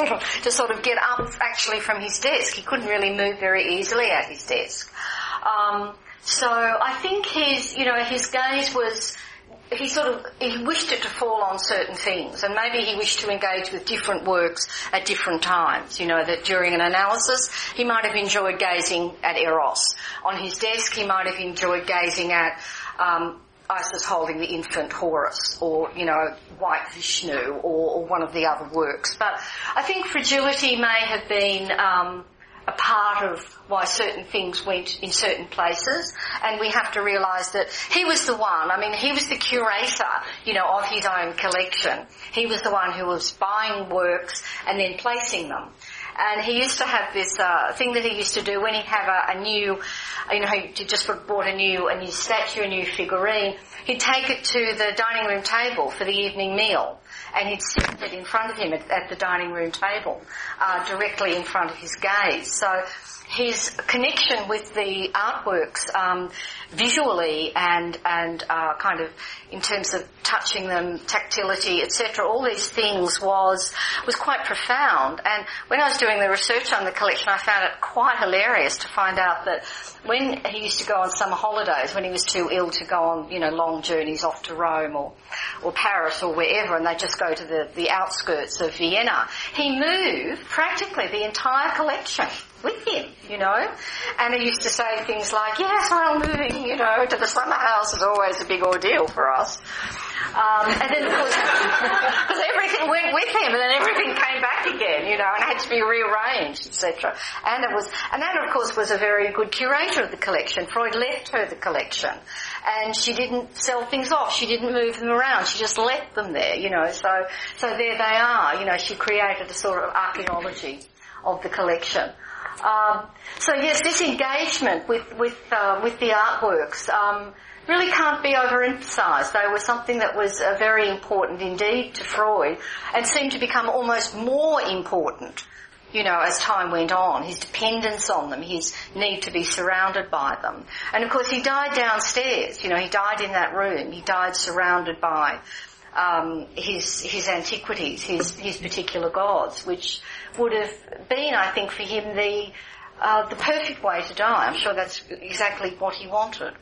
to sort of get up actually from his desk. He couldn't really move very easily at his desk. Um, so I think his, you know, his gaze was he sort of, he wished it to fall on certain things, and maybe he wished to engage with different works at different times. You know, that during an analysis, he might have enjoyed gazing at Eros. On his desk, he might have enjoyed gazing at um, Isis holding the infant Horus, or, you know, White Vishnu, or, or one of the other works. But I think fragility may have been um, a part of why certain things went in certain places, and we have to realise that he was the one, I mean, he was the curator, you know, of his own collection. He was the one who was buying works and then placing them. And he used to have this uh, thing that he used to do when he'd have a, a new, you know, he just bought a new, a new statue, a new figurine. He'd take it to the dining room table for the evening meal, and he'd sit it in front of him at, at the dining room table, uh, directly in front of his gaze. So his connection with the artworks, um, visually and and uh, kind of in terms of touching them, tactility, et cetera, all these things was was quite profound. And when I was doing the research on the collection, I found it quite hilarious to find out that when he used to go on summer holidays, when he was too ill to go on, you know, long journeys off to Rome or or Paris or wherever, and they just go to the, the outskirts of Vienna, he moved practically the entire collection with him, you know. And he used to say things like, yes, well, moving, you know, to the summer house is always a big ordeal for us. Um, and then, of course, because everything went with him, and then everything came back again, you know, and had to be rearranged, et cetera. And it was, and that, of course, was a very good curator of the collection. Freud left her the collection, and she didn't sell things off. She didn't move them around. She just left them there, you know. So, so there they are. You know, she created a sort of archaeology of the collection. Um, so yes, this engagement with with uh, with the artworks um, really can't be overemphasised. They were something that was uh, very important indeed to Freud, and seemed to become almost more important, you know, as time went on. His dependence on them, his need to be surrounded by them, and of course he died downstairs. You know, he died in that room. He died surrounded by um, his his antiquities, his his particular gods, which would have been, I think, for him the uh, the perfect way to die. I'm sure that's exactly what he wanted.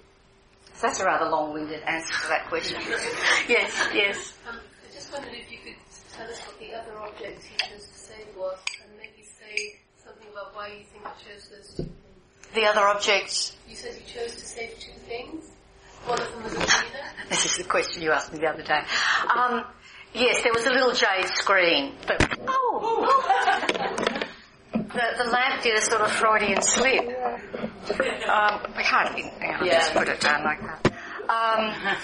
So that's a rather long-winded answer to that question. Yes, yes. Um, I just wondered if you could tell us what the other objects he chose to save was, and maybe say something about why you think he chose those two things. The other objects? You said you chose to save two things. One of them was a cleaner. This is the question you asked me the other day. Um, yes, there was a little jade screen. But, oh! The, the lamp did a sort of Freudian slip. Um, we can't you know, yeah. just put it down like that. Um,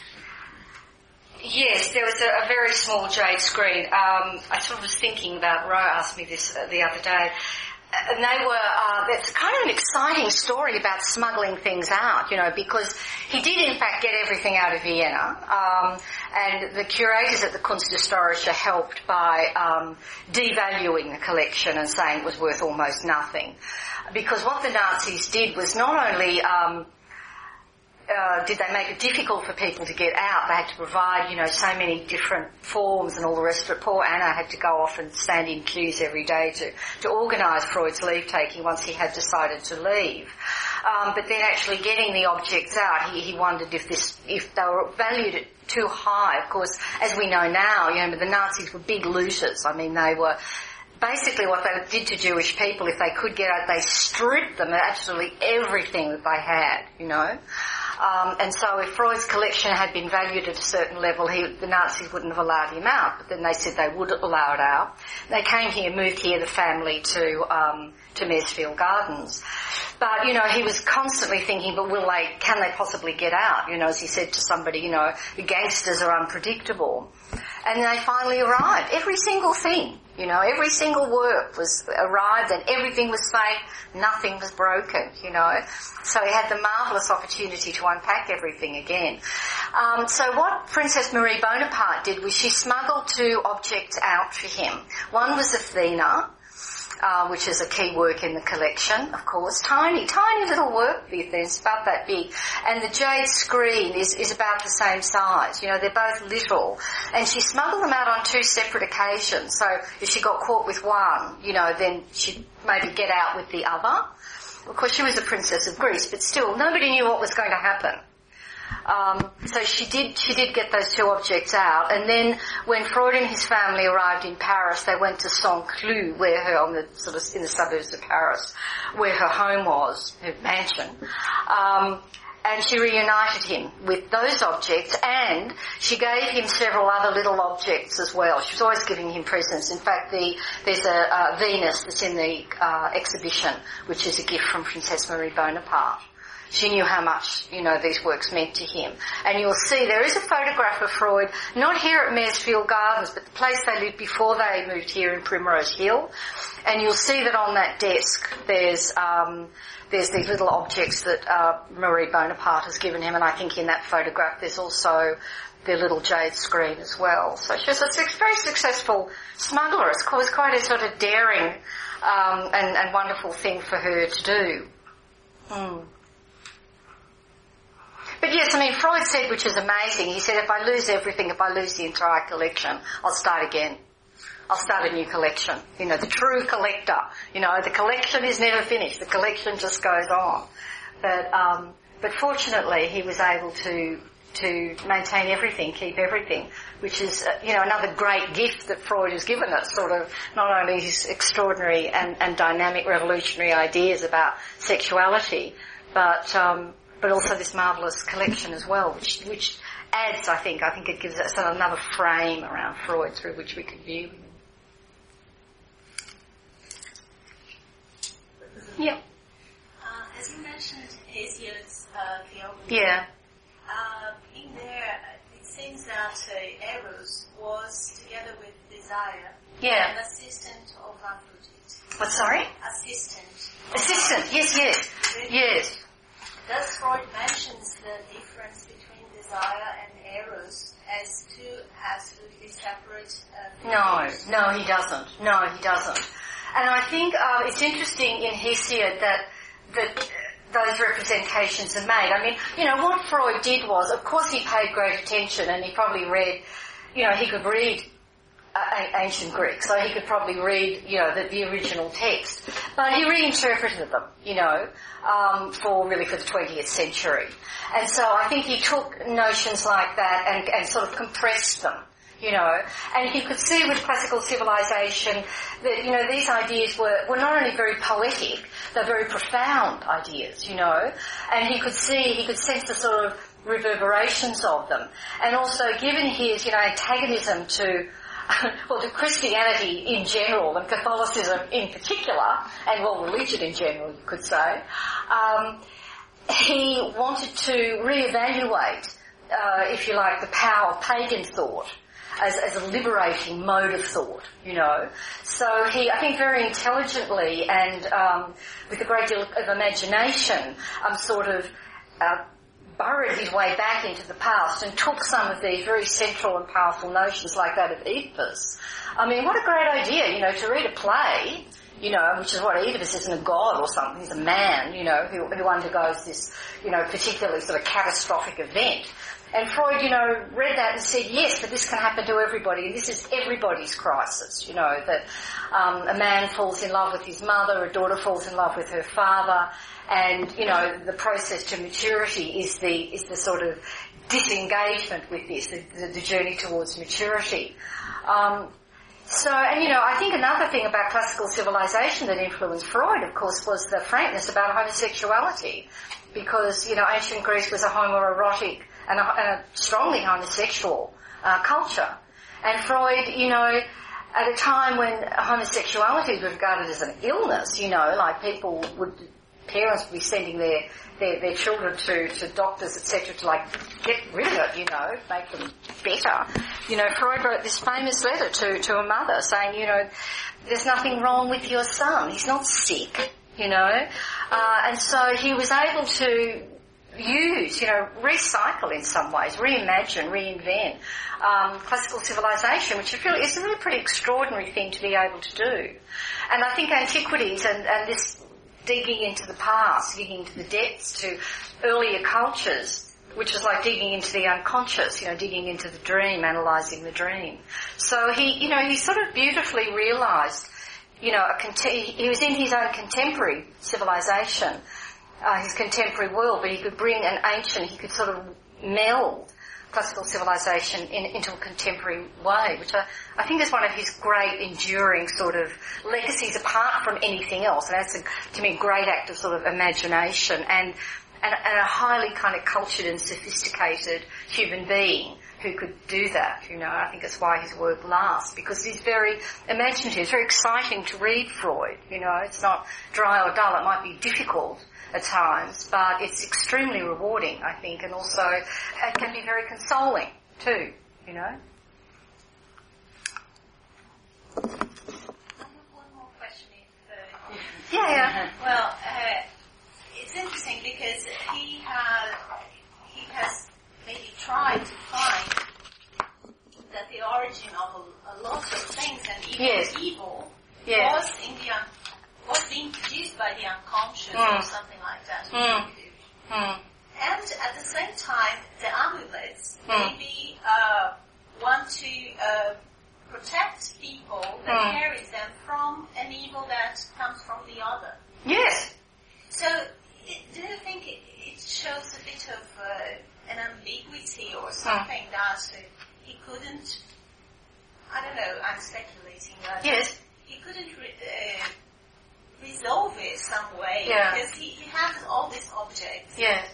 yes, there was a, a very small jade screen. Um, I sort of was thinking about, Ro asked me this uh, the other day, and they were, uh, it's kind of an exciting story about smuggling things out, you know, because he did in fact get everything out of Vienna, um, and the curators at the Kunsthistorische helped by um, devaluing the collection and saying it was worth almost nothing. Because what the Nazis did was not only um, Uh, did they make it difficult for people to get out. They had to provide, you know, so many different forms and all the rest of it. Poor Anna had to go off and stand in queues every day to, to organise Freud's leave-taking once he had decided to leave. Um, but then actually getting the objects out, he, he wondered if this, if they were valued at too high. Of course, as we know now, you know, the Nazis were big looters. I mean, they were... Basically what they did to Jewish people, if they could get out, they stripped them of absolutely everything that they had, you know. Um, and so if Freud's collection had been valued at a certain level, he, the Nazis wouldn't have allowed him out, but then they said they would allow it out. They came here, moved here, the family, to um, to Maresfield Gardens. But, you know, he was constantly thinking, but will they, can they possibly get out? You know, as he said to somebody, you know, the gangsters are unpredictable. And they finally arrived. Every single thing, you know, every single work was arrived and everything was safe, nothing was broken, you know. So he had the marvellous opportunity to unpack everything again. Um, so what Princess Marie Bonaparte did was she smuggled two objects out for him. One was Athena, Uh, which is a key work in the collection, of course. Tiny, tiny little work, it's about that big. And the jade screen is, is about the same size. You know, they're both little. And she smuggled them out on two separate occasions. So if she got caught with one, you know, then she'd maybe get out with the other. Of course, she was a princess of Greece, but still, nobody knew what was going to happen. Um, so she did she did get those two objects out, and then when Freud and his family arrived in Paris, they went to Saint-Cloud, where her on the sort of in the suburbs of Paris, where her home was, her mansion. Um, And she reunited him with those objects, and she gave him several other little objects as well. She was always giving him presents. In fact, the, there's a, a Venus that's in the uh, exhibition, which is a gift from Princess Marie Bonaparte. She knew how much, you know, these works meant to him. And you'll see there is a photograph of Freud, not here at Maresfield Gardens, but the place they lived before they moved here in Primrose Hill. And you'll see that on that desk there's um, there's these little objects that uh, Marie Bonaparte has given him, and I think in that photograph there's also the little jade screen as well. So she was a very successful smuggler. It was quite a sort of daring um, and, and wonderful thing for her to do. Mm. But yes, I mean, Freud said, which is amazing, he said, if I lose everything, if I lose the entire collection, I'll start again. I'll start a new collection. You know, the true collector. You know, the collection is never finished. The collection just goes on. But, um, but fortunately, he was able to, to maintain everything, keep everything, which is, uh, you know, another great gift that Freud has given us, sort of, not only his extraordinary and, and dynamic revolutionary ideas about sexuality, but, um, but also this marvellous collection as well, which, which adds, I think, I think it gives us another frame around Freud through which we could view him. Yeah. Uh, as you mentioned, Hesiod's uh, Cleopatra. Yeah. Uh, in there, it seems that uh, Eros was together with Desire, Yeah. an assistant of Aphrodite. What, sorry? Assistant. Assistant, yes, yes. Yes. Does Freud mentions the difference between Desire and Eros as two absolutely separate uh, No, figures? no, he doesn't. No, he doesn't. And I think uh, it's interesting in Hesiod that that those representations are made. I mean, you know, what Freud did was, of course he paid great attention, and he probably read, you know, he could read uh, ancient Greek, so he could probably read, you know, the, the original text. But he reinterpreted them, you know, um, for really for the twentieth century. And so I think he took notions like that and, and sort of compressed them. You know, and he could see with classical civilization that, you know, these ideas were, were not only very poetic, they're very profound ideas, you know, and he could see, he could sense the sort of reverberations of them. And also, given his, you know, antagonism to, well, to Christianity in general and Catholicism in particular, and, well, religion in general, you could say, um, he wanted to reevaluate, uh, if you like, the power of pagan thought. As, as a liberating mode of thought, you know. So he, I think very intelligently and um, with a great deal of imagination, um, sort of uh, burrowed his way back into the past and took some of these very central and powerful notions like that of Oedipus. I mean, what a great idea, you know, to read a play, you know, which is what Oedipus isn't a god or something, he's a man, you know, who, who undergoes this, you know, particularly sort of catastrophic event. And Freud, you know, read that and said, yes, but this can happen to everybody. This is everybody's crisis, you know, that um, a man falls in love with his mother, a daughter falls in love with her father, and, you know, the process to maturity is the is the sort of disengagement with this, the, the, the journey towards maturity. Um, so, and, you know, I think another thing about classical civilization that influenced Freud, of course, was the frankness about homosexuality, because, you know, ancient Greece was a homoerotic and a, and a strongly homosexual uh, culture. And Freud, you know, at a time when homosexuality was regarded as an illness, you know, like people would, parents would be sending their, their, their children to, to doctors, et cetera, to like get rid of it, you know, make them better. You know, Freud wrote this famous letter to, to a mother saying, you know, there's nothing wrong with your son, he's not sick, you know. Uh, and so he was able to use, you know, recycle in some ways, reimagine, reinvent um, classical civilization, which is really, is a really pretty extraordinary thing to be able to do. And I think antiquities and, and this digging into the past, digging into the depths to earlier cultures, which was like digging into the unconscious, you know, digging into the dream, analysing the dream. So he, you know, he sort of beautifully realised, you know, a cont- he was in his own contemporary civilization, Uh, his contemporary world, but he could bring an ancient, he could sort of meld classical civilization in, into a contemporary way, which I, I think is one of his great enduring sort of legacies apart from anything else. And that's, a, to me, a great act of sort of imagination and, and, and a highly kind of cultured and sophisticated human being who could do that, you know. I think it's why his work lasts, because he's very imaginative. It's very exciting to read Freud, you know. It's not dry or dull. It might be difficult at times, but it's extremely rewarding, I think, and also it can be very consoling too, you know. I have one more question. If, uh, yeah, yeah. Well, uh, it's interesting because he has he has maybe tried to find that the origin of a, a lot of things, and even yes. evil, yes. was in the un- was being produced by the unconscious mm. or something like that. Mm. Mm. And at the same time, the amulets mm. maybe uh, want to uh, protect people that mm. carries them from an evil that comes from the other. Yes. So, it, do you think it, it shows a bit of uh, an ambiguity or something mm. that uh, he couldn't, I don't know, I'm speculating, but yes. he couldn't re- uh, resolve it some way, yeah. because he, he has all these objects, yes.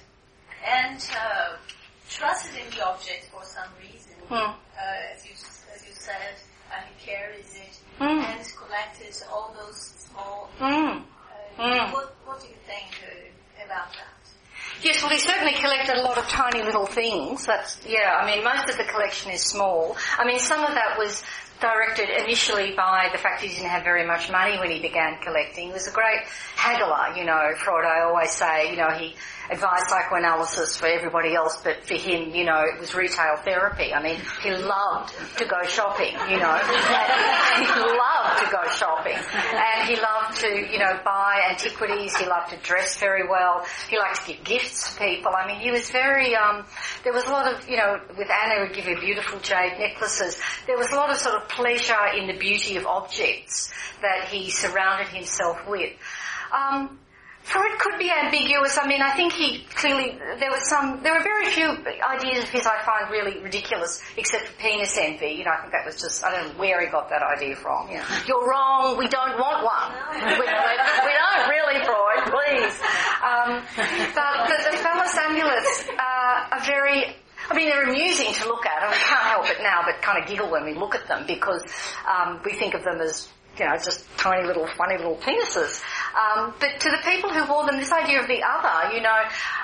and uh, trusted in the object for some reason, mm. uh, as you as you said, uh, he carries it, mm. and collected all those small, mm. Uh, mm. what, what do you think uh, about that? Yes, well, he certainly collected a lot of tiny little things. That's, yeah, I mean, most of the collection is small. I mean, some of that was directed initially by the fact he didn't have very much money when he began collecting. He was a great haggler, you know. Freud, I always say, you know, he advised psychoanalysis for everybody else, but for him, you know, it was retail therapy. I mean, he loved to go shopping, you know. he loved to go shopping. And he loved to, you know, buy antiquities. He loved to dress very well. He liked to give gifts to people. I mean, he was very, um, there was a lot of, you know, with Anna, he would give you beautiful jade necklaces. There was a lot of sort of pleasure in the beauty of objects that he surrounded himself with. Um, Freud could be ambiguous. I mean, I think he clearly, there was some, there were very few ideas of his I find really ridiculous, except for penis envy. You know, I think that was just, I don't know where he got that idea from. You know, you're wrong, we don't want one. we, we don't really, Freud, please. Um, but the, the phallus amulets uh, are very, I mean, they're amusing to look at. I mean, can't help it now but kind of giggle when we look at them, because um, we think of them as, you know, just tiny little, funny little penises. Um, but to the people who wore them, this idea of the other, you know,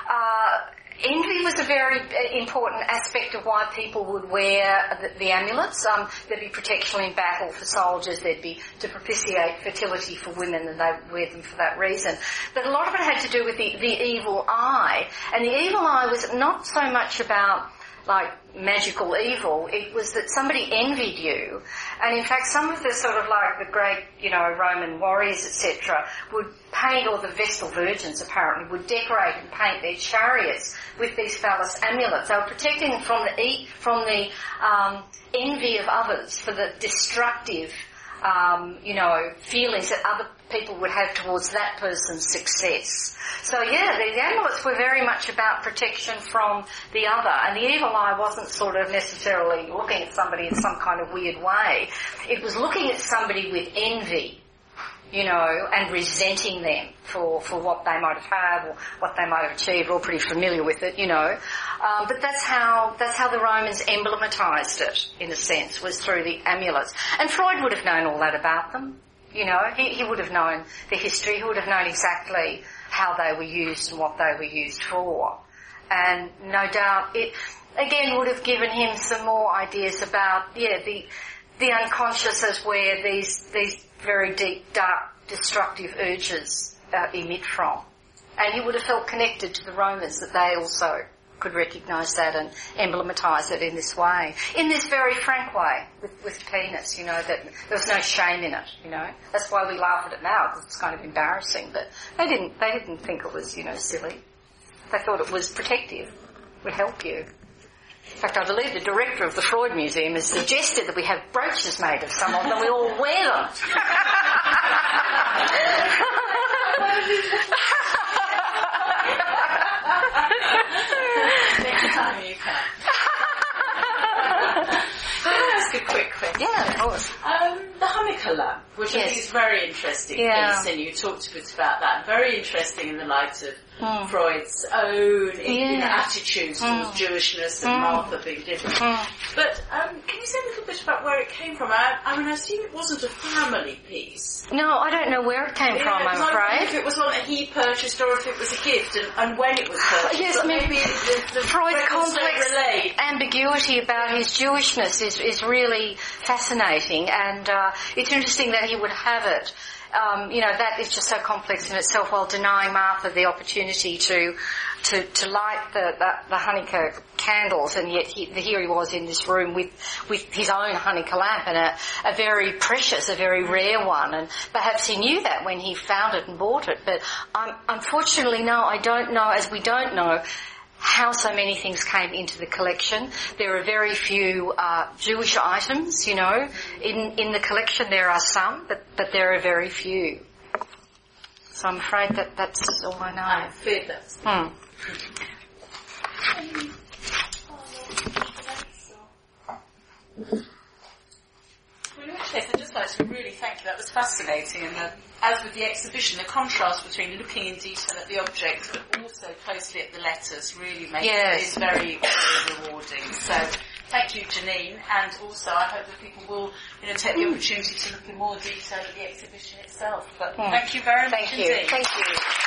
uh, envy was a very important aspect of why people would wear the, the amulets. Um, there'd be protection in battle for soldiers. There'd be to propitiate fertility for women, and they wear them for that reason. But a lot of it had to do with the, the evil eye. And the evil eye was not so much about like magical evil, it was that somebody envied you. And in fact, some of the sort of like the great, you know, Roman warriors, et cetera, would paint, or the Vestal Virgins apparently, would decorate and paint their chariots with these phallus amulets. They were protecting them from the, e- from the um, envy of others, for the destructive, um, you know, feelings that other people would have towards that person's success. So yeah, the, the amulets were very much about protection from the other, and the evil eye wasn't sort of necessarily looking at somebody in some kind of weird way. It was looking at somebody with envy, you know, and resenting them for, for what they might have had or what they might have achieved. We're all pretty familiar with it, you know. Um, but that's how, that's how the Romans emblematized it, in a sense, was through the amulets. And Freud would have known all that about them. You know, he, he would have known the history. He would have known exactly how they were used and what they were used for. And no doubt it, again, would have given him some more ideas about, yeah, the the unconscious as where these these very deep, dark, destructive urges uh, emit from. And he would have felt connected to the Romans, that they also could recognise that and emblematise it in this way, in this very frank way, with, with penis, you know, that there was no shame in it, you know. That's why we laugh at it now, because it's kind of embarrassing, but they didn't, they didn't think it was, you know, silly. They thought it was protective, would help you. In fact, I believe the director of the Freud Museum has suggested that we have brooches made of some of them, we all wear them. Next time you Yeah, of course. Um, the Hanukkah lamp, which Yes. I think is a very interesting Yeah. piece, and you talked a bit about that. Very interesting in the light of Mm. Freud's own you know, Yeah. attitudes Mm. towards Jewishness and Mm. Martha being different. Mm. But um, can you say a little bit about where it came from? I, I mean, I assume it wasn't a family piece. No, I don't know where it came Yeah, from, 'cause I'm I wondered afraid. if it was one that he purchased or if it was a gift, and, and when it was purchased. Yes, but maybe maybe the, the Freud's records don't complex relate. ambiguity about his Jewishness is, is really fascinating, and uh, it's interesting that he would have it. Um, you know, that is just so complex in itself, while denying Martha the opportunity to to, to light the, the, the Hanukkah candles, and yet he, here he was in this room with, with his own Hanukkah lamp, and a, a very precious, a very rare one, and perhaps he knew that when he found it and bought it, but um, unfortunately, no, I don't know, as we don't know how so many things came into the collection. There are very few uh, Jewish items, you know. In in the collection there are some, but, but there are very few. So I'm afraid that that's all I know. I fear that. Hmm. Well, in which case, I'd just like to really thank you. That was fascinating. And the, as with the exhibition, the contrast between looking in detail at the objects but also closely at the letters really makes Yes. it is very, very rewarding. So thank you, Janine. And also, I hope that people will you know, take the opportunity to look in more detail at the exhibition itself. But Hmm. thank you very much Thank you. indeed. Thank you.